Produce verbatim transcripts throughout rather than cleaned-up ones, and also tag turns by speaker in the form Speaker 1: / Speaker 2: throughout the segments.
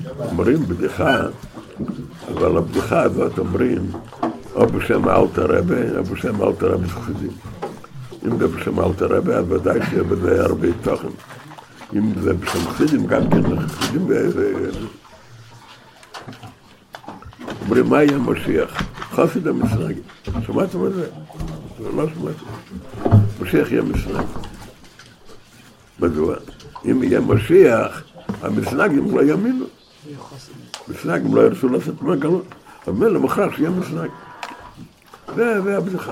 Speaker 1: אומרים בדיחה, אבל הבדיחה הזאת אומרים או בשם אלתר רבי, או בשם אלתר רבי חסידים. אם זה בשם אלתר רבי, אז ודאי שיהיה בזה הרבה תוכן. אם זה בשם חסידים, גם כן חסידים אומרים מה יהיה משיח? חסיד המסנגים. שמעתם על זה? לא שמעתם. משיח יהיה מסנג. מדוע? אם יהיה משיח, המסנגים לא יאמינו. מסנגים לא ירצו לעשות מגלות. אבל למחר שיהיה מסנג. זה הבדיחה.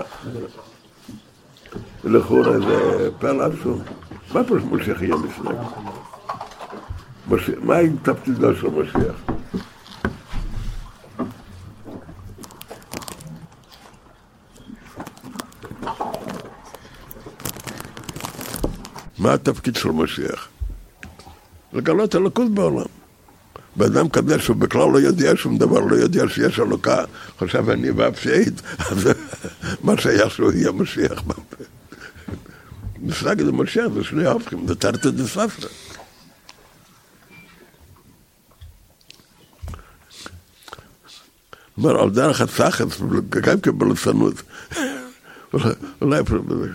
Speaker 1: ולכאורה זה פעל עצום. מה פה שמשיח יהיה מסנג? מה עם תפקידו של משיח? מה התפקיד של משיח? לגלות אלוקות בעולם. באדם כזה שהוא בכלל לא יודע שום דבר, לא יודע שיש אלוקה, חושב אני באפשית, אז מה שהיה שהוא יהיה משיח. מסנג זה משיח, זה שני ההופכים, זה תרתי דסתרא. אומר, על דרך הסחץ, גם כבלסנות, אולי אפשר בזה.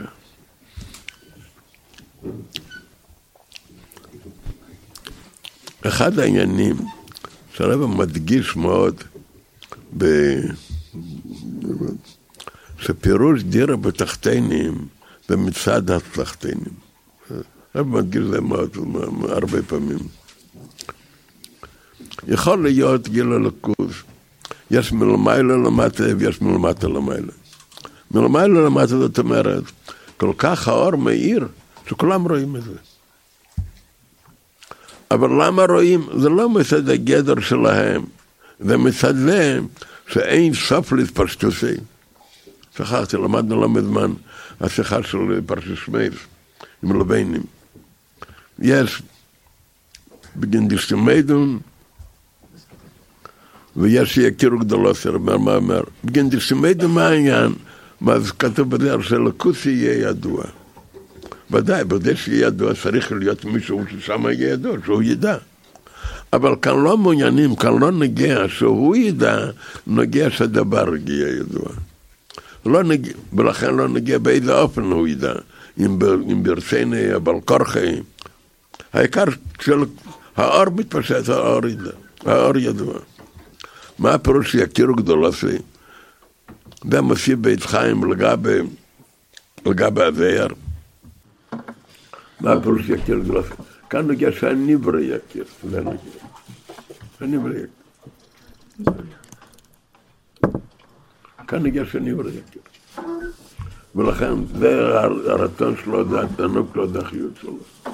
Speaker 1: אחד העניינים שהרב מדגיש מאוד שפירוש דירה בתחתינים במצד התחתינים. הרב מדגיש זה מאוד הרבה פעמים. יכול להיות גיל אלוקות, יש מלמעלה למטה ויש מלמטה למעלה. מלמעלה למטה זאת אומרת, כל כך האור מאיר שכולם רואים את זה. אבל למה רואים? זה לא מצד הגדר שלהם, זה מצד זה שאין סוף להתפשטוסי. שכחתי, למדנו לא מזמן, השיחה של פרשת שמות עם לבנים. יש בגנדישתמדון, ויש שיכירו גדולוסר, מה מה אומר? בגנדישתמדון מה העניין? מה זה כתוב בדרך של הכוסי יהיה ידוע. ודאי, בדי שיהיה ידוע, צריך להיות מישהו ששם יהיה ידוע, שהוא ידע. אבל כאן לא מעוניינים, כאן לא נגיע שהוא ידע, נגיע שהדבר יהיה ידוע. לא נגיע, ולכן לא נגיע באיזה אופן הוא ידע, אם, אם ברציני, אבל כורחי. העיקר של האור מתפשט, האור ידע, האור ידוע. מה הפירוש שיכירו גדולוסי? זה מוסיף בית חיים לגבי, לגבי הזהר. מה הפירוש יכיר גדולוסי? כאן נגיע שהניברא יכיר, זה נגיע. הניברא יכיר. כאן נגיע שהניברא יכיר. ולכן זה הרצון שלו, זה התענוג שלו, זה החיות שלו.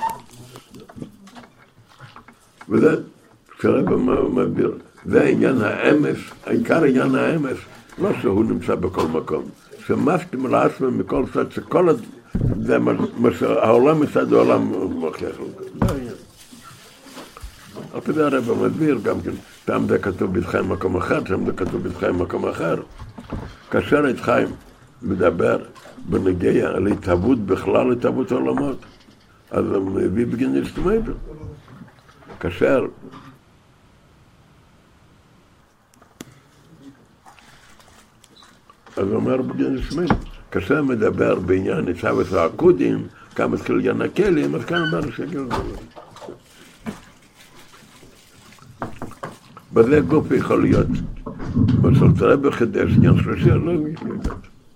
Speaker 1: וזה, כשהרב מסביר, זה העניין האמס, העיקר העניין האמס, לא שהוא נמצא בכל מקום, שמסכים לעצמם מכל צד, שכל זה מה שהעולם מצד העולם מוכיח לו. זה העניין. על פי זה הרב מסביר גם כן, פעם זה כתוב בידכם מקום אחר, שם זה כתוב בידכם מקום אחר. כאשר את חיים מדבר בנגיע על התהוות בכלל, התהוות העולמות, אז הוא מביא בגנדישתמדון. כאשר אז הוא אומר בגנדישתמדון, כאשר מדבר בעניין ניצבת העקודים, כאן מתחיל עניין הכלים, אז כאן אומר שקל גדול. בזה גוף יכול להיות, בסולטרה בחידש, עניין שלישי, לא מתחיל.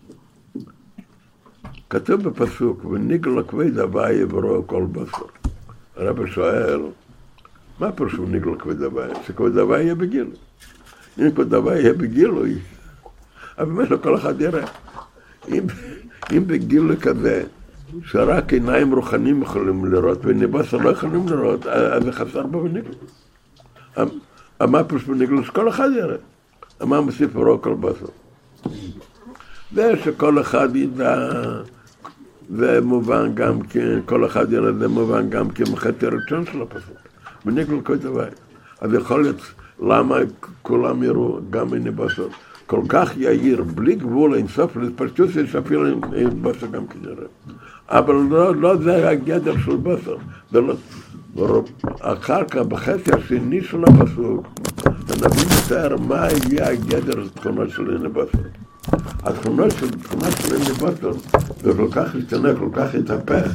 Speaker 1: כתוב בפסוק, וניגל כבד הוואי יברו כל בשר. הרב שואל, מה פרשו ניגל כבד הוואי? שכבד הוואי יהיה בגילוי. אם כבד הוואי יהיה בגילוי, אבל באמת כל אחד יראה. אם, אם בגילוי כזה, שרק עיניים רוחניים יכולים לראות, וניבסר לא יכולים לראות, אז זה חסר בו בניגל. מה פרשו בניגל? שכל אחד יראה. מה מוסיף יברו כל בשר? זה שכל אחד ידע, זה מובן גם כן, כל אחד יראה, זה מובן גם כן מחטא ראשון של הפסוק. בניגל כל דבר. אז יכול להיות, למה כולם יראו, גם אין בשר, כל כך יאיר, בלי גבול אינסוף, להתפשטות יש אפילו אין בשר גם כן יראה. אבל לא, לא זה הגדר של בשר, זה לא, אחר כך בחצי השני של הפסוק הנביא מתאר מה יהיה הגדר התכונות של עיני בשר. התכונות של תכונות של עיני בשר זה כל כך השתנה, כל כך התהפך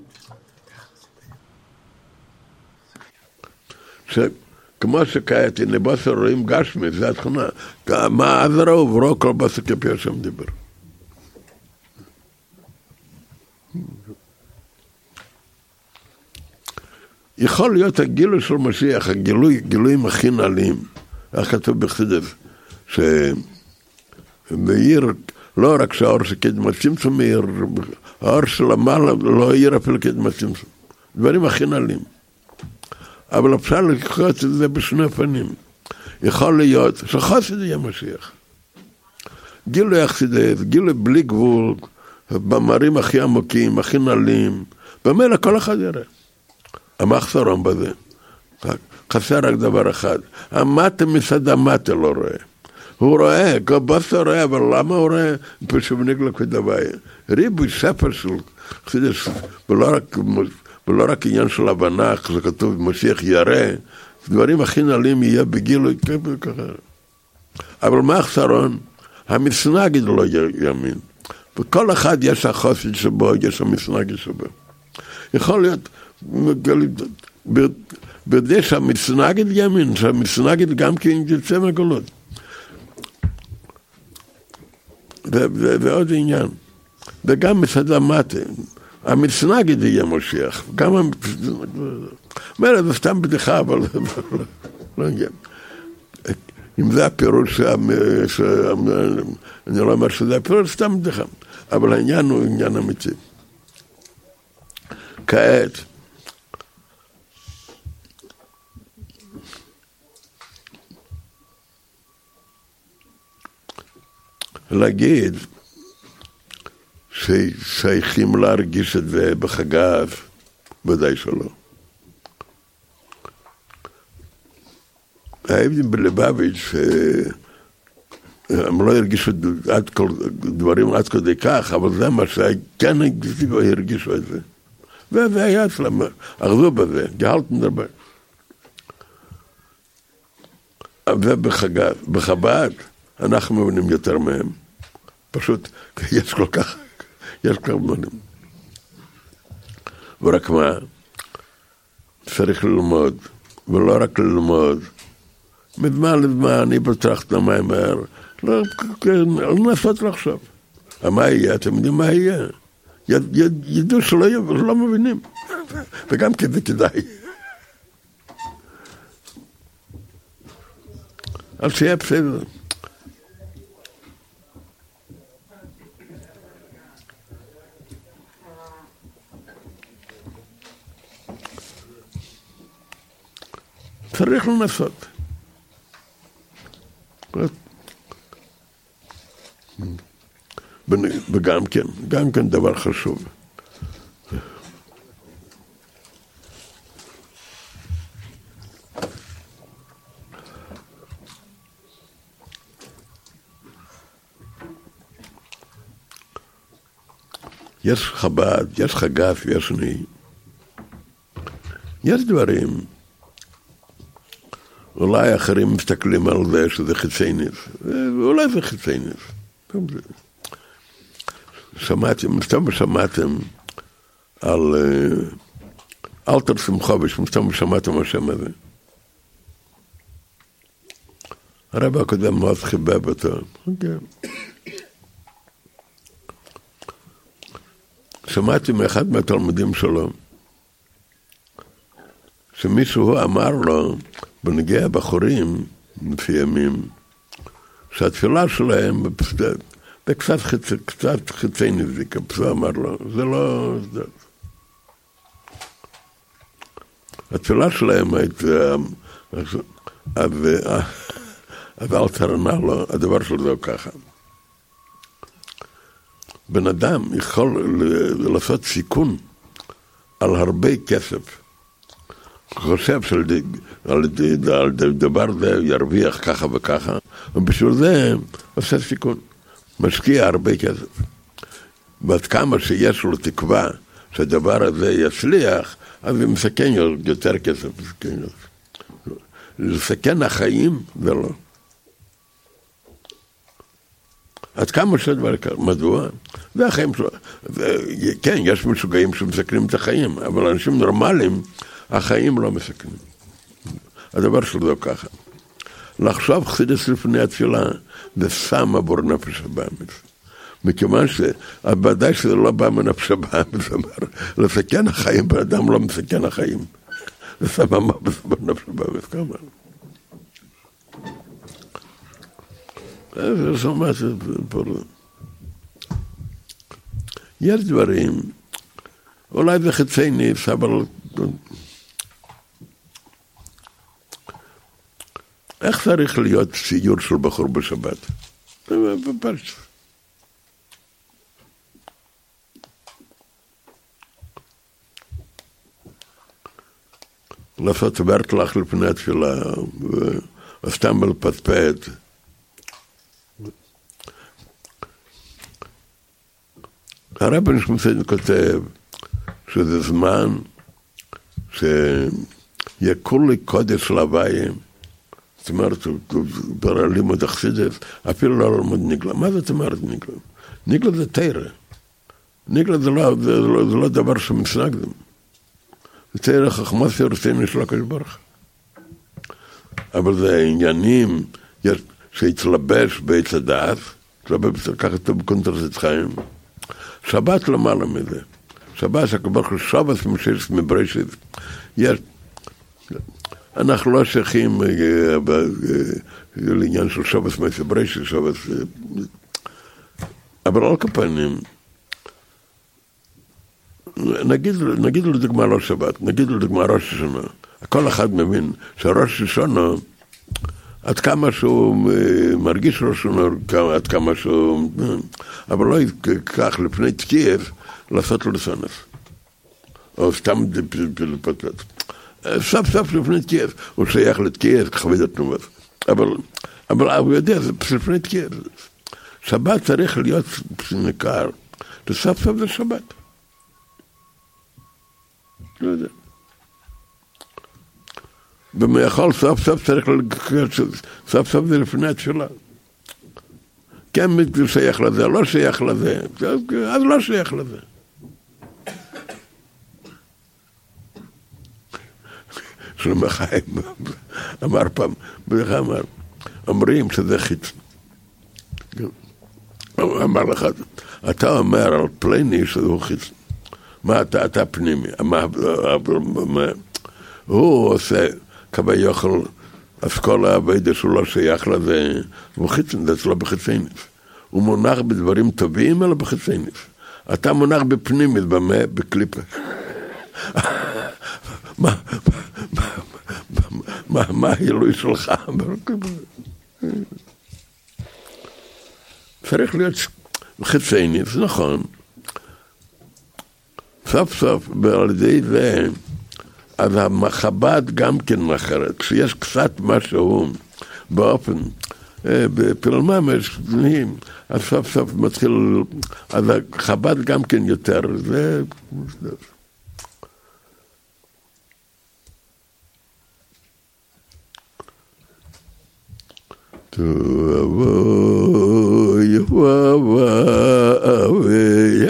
Speaker 1: שכמו שכעת עיני בשר רואים גשמי, זה התכונה. מה אז ראו וראו כל בשר כפי השם דיבר. יכול להיות הגילוי של משיח, הגילוי, גילויים הכי נעלים, איך כתוב בחסידות, שמאיר, לא רק שהאור שקדמת צמצום מאיר, האור של המעלה לא יאיר אפילו קדמת צמצום. דברים הכי נעלים. אבל אפשר לקחת את זה בשני פנים. יכול להיות שחסיד יהיה משיח. גילוי החסידות, גילוי בלי גבול, במרים הכי עמוקים, הכי נעלים, במילא כל אחד יראה. המחסרון בזה. חסר רק דבר אחד. המטה מצד המטה לא רואה. הוא רואה, כל בשר רואה, אבל למה הוא רואה? פשוט נגלה כדווי. ריבוי ספר של חסידות, ולא רק, ולא רק עניין של הבנה, זה כתוב, משיח יראה, דברים הכי נעלים יהיה בגילוי ככה. אבל מחסרון, המצנגד לא יאמין. וכל אחד יש החוסן שבו, יש המצנגד שבו. יכול להיות, בדי שהמצנגד יאמין, שהמצנגד גם כן יצא מהגלות. ועוד עניין. וגם מצד המטה, המצנגד יהיה משיח. גם המצנגד, זה סתם בדיחה, אבל לא עניין. אם זה הפירוש, אני לא אומר שזה הפירוש, סתם בדיחה. אבל העניין הוא עניין אמיתי. כעת, להגיד ששייכים להרגיש את זה בחגיו, ודאי שלא. ההבדל בלבביץ' הם לא הרגישו עד כל דברים עד כדי כך, אבל זה מה שכן הרגישו את זה. וזה היה אצלם, אחזו בזה, גהלתם דבר. ובחגיו, בחב"ד, אנחנו מבינים יותר מהם. פשוט, יש כל כך, יש כל כך מבינים. ורק מה, צריך ללמוד, ולא רק ללמוד. מזמן לזמן, אני בטרחת למים מהר, לא לנסות לחשוב. מה יהיה? אתם יודעים מה יהיה? ידעו שלא מבינים. וגם כזה כדאי. אז שיהיה בסדר. צריך לנסות. וגם כן, גם כן דבר חשוב. יש חב"ד, יש חג"ף, יש שני. יש דברים, אולי אחרים מסתכלים על זה שזה חיצייניס, ואולי זה חיצייניס. שמעתם, מסתם שמעתם על אלתר שמחוביץ', מסתם שמעתם השם הזה. הרב הקודם מאוד חיבב אותו. שמעתי מאחד מהתלמידים שלו, שמישהו אמר לו, בנגיע הבחורים, לפי ימים, שהתפילה שלהם, בקצת קצת חיצי נזיק, הפסו אמר לו, זה לא... התפילה שלהם הייתה... אז אל תרנה לו, הדבר שלו זה ככה. בן אדם יכול לעשות סיכון על הרבה כסף. חושב שעל דבר זה ירוויח ככה וככה, ובשביל זה עושה סיכון. משקיע הרבה כסף. ועד כמה שיש לו תקווה שהדבר הזה יצליח, אז זה מסכן יותר כסף. לסכן החיים, זה לא. עד כמה שהדבר יקר, מדוע? זה החיים שלו. כן, יש משוגעים שמסכנים את החיים, אבל אנשים נורמליים, החיים לא מסכנים. הדבר שלו זה ככה. לחשוב חסידות לפני התפילה, זה שם עבור נפש הבאמית. מכיוון שבוודאי שזה לא בא מנפש הבאמית, זאת אומרת, לסכן החיים, באדם לא מסכן החיים. זה שם עבור נפש הבאמית, כמה. זה שומע שפה. יש דברים, אולי זה חצי ניס, אבל איך צריך להיות ציור של בחור בשבת? זה פשוט. לעשות ורטלח לפני התפילה, וסתם לפטפט. הרב נשמע כותב שזה זמן שיהיה כולי קודש להוויה, זאת אומרת, בלימוד החסידות, אפילו לא ללמוד ניגלה. מה זאת אומרת ניגלה? ניגלה זה תורה. ניגלה זה לא, זה לא, זה לא דבר שמסנגדם. זה תורה חכמה סירוסים של הקדוש ברוך הוא. אבל זה עניינים שהתלבש בעץ הדעת, התלבש ככה טוב בקונטרסט חיים. שבת למעלה מזה. שבת שהקדוש ברוך הוא שבת משש מבראשית. יש אנחנו לא שייכים לעניין של שבת מבראשית, שבת, אבל על כפנים, נגיד, נגיד לדוגמה לא שבת, נגיד לדוגמה ראש השנה. כל אחד מבין שראש השנה, עד כמה שהוא מרגיש ראש השנה, עד כמה שהוא, אבל לא ייקח לפני תקייב לעשות לו לסנס. או סתם פלפטט. סוף סוף לפני תקייב, הוא שייך לתקייב, כחווה דתנובת. אבל, אבל הוא יודע, זה לפני תקייב. שבת צריך להיות ניכר, וסוף סוף זה שבת. לא יודע. ומאכל סוף סוף צריך לקראת, סוף סוף זה לפני התפילה. כן שייך לזה, לא שייך לזה, אז לא שייך לזה. שלמה חיים אמר פעם, בדרך אמר, אומרים שזה חיץ. הוא אמר לך, אתה אומר על פלני שזה חיץ. מה אתה, אתה פנימי? הוא עושה כבי יוכל, אז כל העבודה שהוא לא שייך לזה, הוא חיצן, זה לא בחיצייניס. הוא מונח בדברים טובים, אלא בחיצייניס. אתה מונח בפנימית, במה? בקליפה. מה, מה, מה, מה העילוי שלך? צריך להיות חיצייניס, זה נכון. סוף סוף, ועל ידי זה, אז המחבת גם כן אחרת. כשיש קצת משהו באופן, בפלממש, אז סוף סוף מתחיל, אז החב"ד גם כן יותר, זה... תבואי ובואי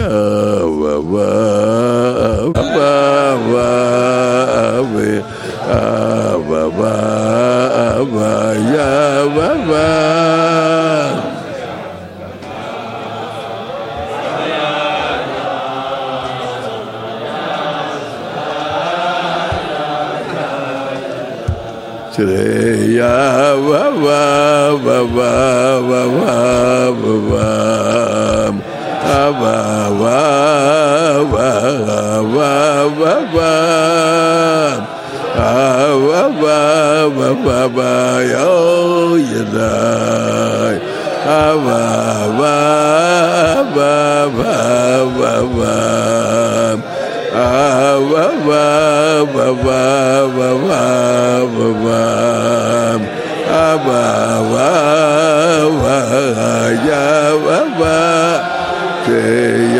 Speaker 1: Shreya va va va va va va va va va va va va va va va va va yo yedai va va va va va va va va va va va va Aba wa wa ya wa wa ya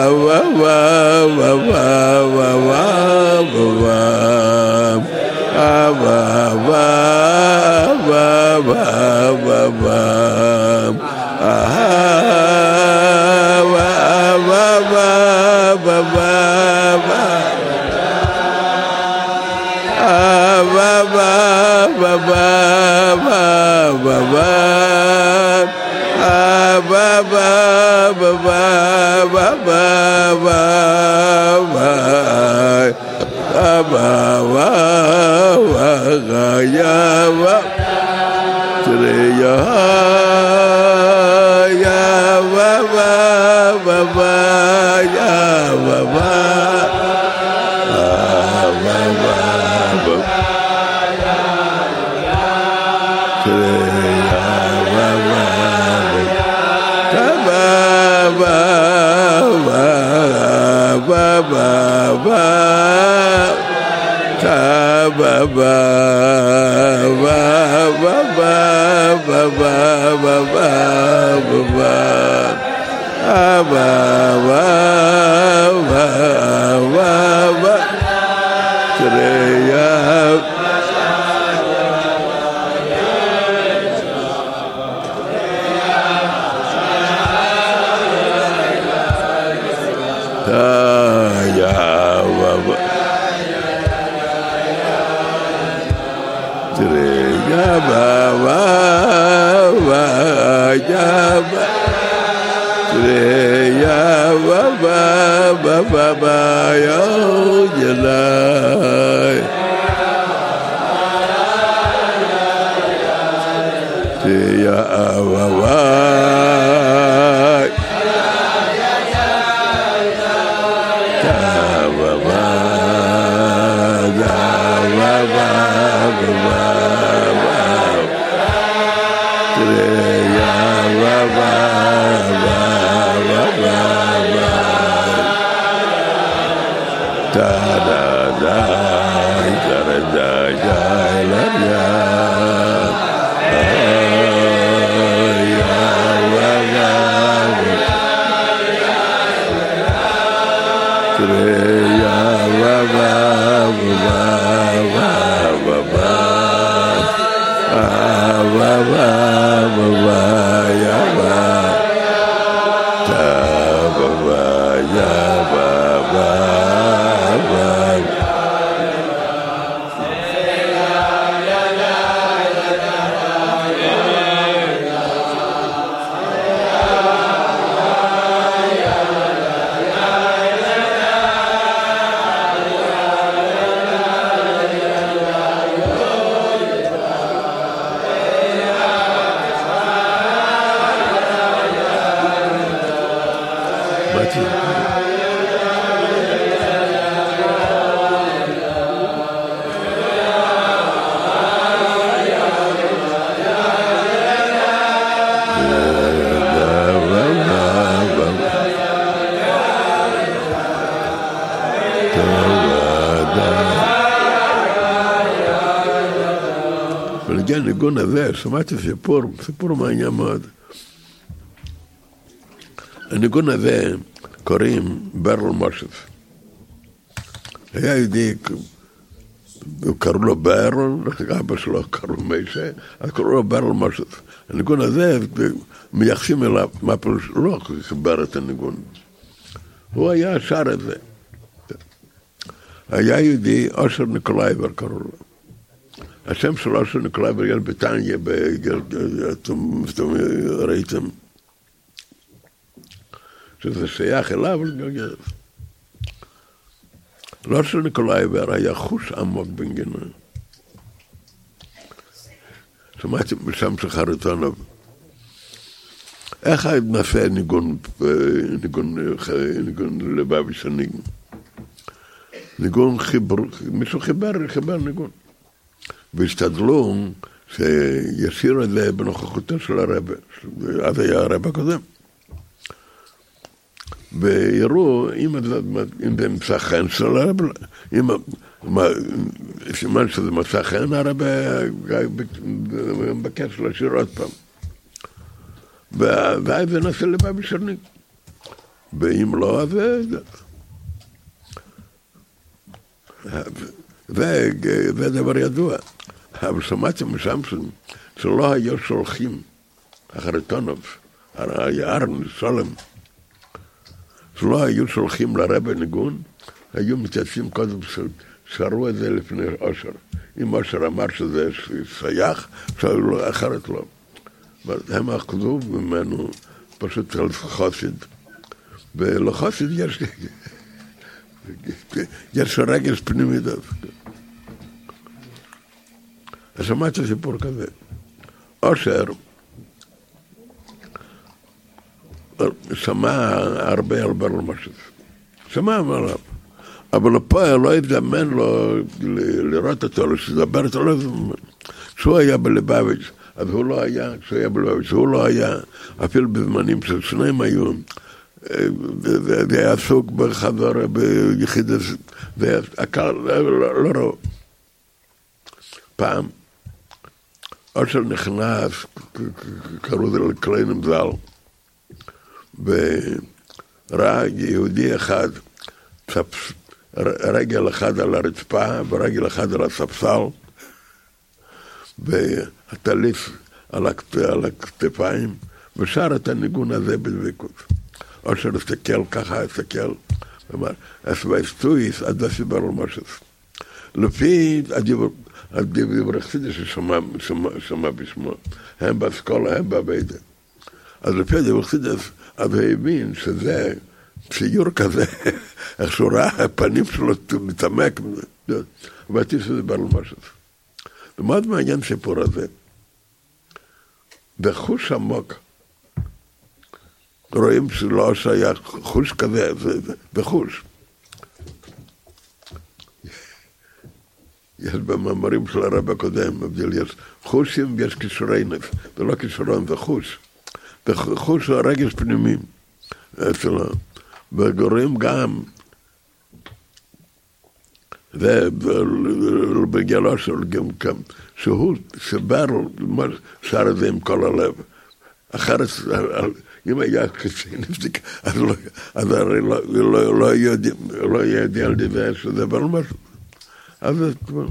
Speaker 1: ולגן ניגון הזה, שמעתי סיפור, סיפור מעניין מאוד. הניגון הזה קוראים ברל מושף. היה יהודי, קראו לו ברל, אבא שלו קראו מיישה, אז קראו לו ברל מושף. הניגון הזה, מייחסים אליו, מה פירוש, לא חיבר את הניגון. הוא היה שר את זה. היה יהודי, אושר ניקולאיבר קראו לו. השם של אושר ניקולאיבר היה בטניה, אתם ראיתם, שזה שייך אליו לגלגל. לאושר ניקולאיבר היה חוש עמוק בנגינה. שמעתי משם של חריטונוב. איך היה נעשה ניגון, ניגון, ניגון לבבי של ניגון? ניגון חיבר, מישהו חיבר, חיבר ניגון. והשתדלו שישיר את זה בנוכחותו של הרבה, אז היה הרבה קודם. ויראו אם זה מצא חן של הרבה, אם סימן שזה מצא חן, הרבה בקש לשיר עוד פעם. ואז זה נעשה לבבי של ניגון. ואם לא, אז זה, זה דבר ידוע. אבל שמעתי משמסון שלא היו שולחים אחרי טונוב, ארן, סולם, שלא היו שולחים לרבי ניגון, היו מתייצבים קודם, שרו את זה לפני אושר. אם אושר אמר שזה שייך, אחרת לא. הם אחזו ממנו פשוט על חוסיד. ולחוסיד יש, יש רגש פנימי דווקא. אז שמעתי סיפור כזה. אושר שמע הרבה על ברל משה. שמע עליו. אבל הפועל לא התאמן לו לראות אותו, לדבר אותו, שהוא היה בלבביץ', אז הוא לא היה, כשהוא היה בלבביץ', הוא לא היה, אפילו בזמנים של שניים היו, זה היה סוג בחזור, ביחידת, זה הקל, לא ראו. פעם, אושר נכנס, קראו זה לקליינם זל, וראה יהודי אחד, רגל אחד על הרצפה, ורגל אחד על הספסל, והטליף על הכתפיים, ושר את הניגון הזה בדבקות. אושר הסתכל, ככה הסתכל, ואמר, אז ואסטויס, עד הסיבר למושס. לפי הדבר חסידי ששמע בשמו, הם באסכולה, הם בביתה. אז לפי הדבר חסידי, אז הוא הבין שזה ציור כזה, איך שהוא ראה, הפנים שלו מתעמק, ובעתיד שזה בר למושס. ומאוד מעניין סיפור הזה. בחוש עמוק, רואים שלא שהיה חוש כזה, בחוש. יש במאמרים של הרב הקודם, יש חושים ויש כישורי נפש, זה לא כישרון, זה חוש. חוש הוא הרגש פנימי אצלו, וגורם גם, ובגללו של גם כאן, שהוא סבר שר את זה עם כל הלב. אחרת, אם היה נפסיק, אז הרי לא ידע על דבר שזה בר משהו. אז זה כבר...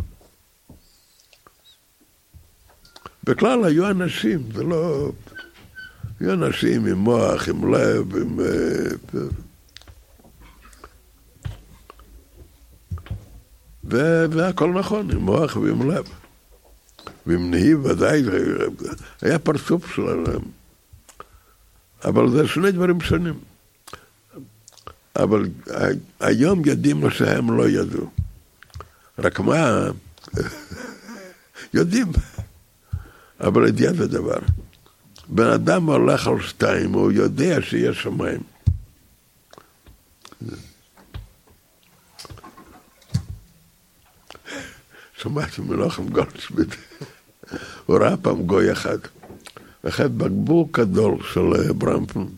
Speaker 1: בכלל היו אנשים, זה לא... היו אנשים עם מוח, עם לב, עם... והכל נכון, עם מוח ועם לב. ועם נהיב ודאי, היה פרצוף שלהם. אבל זה שני דברים שונים. אבל היום יודעים מה שהם לא ידעו. רק מה, יודעים, אבל ידיעה זה דבר. בן אדם הולך על שתיים, הוא יודע שיש שמיים. שמעתי מלוחם גולדשמידט, הוא ראה פעם גוי אחד, אחד בקבוק גדול של ברמפון,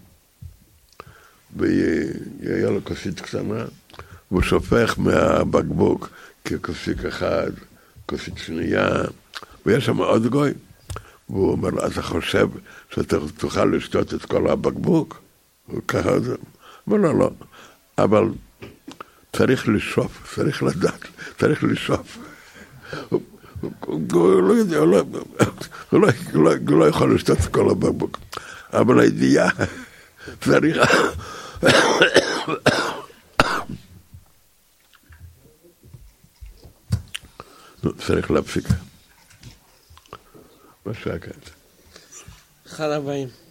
Speaker 1: והיה לו כוסית קטנה, והוא שופך מהבקבוק, ככוסיק אחד, כוסית שנייה, ויש שם עוד גוי, והוא אומר לו, אתה חושב שאתה תוכל לשתות את כל הבקבוק? הוא ככה זה, אומר לו, לא, אבל צריך לשאוף, צריך לדעת, צריך לשאוף. הוא לא יודע, הוא לא יכול לשתות את כל הבקבוק, אבל הידיעה צריך... צריך להפסיק. מה שקט.
Speaker 2: חד הבאים.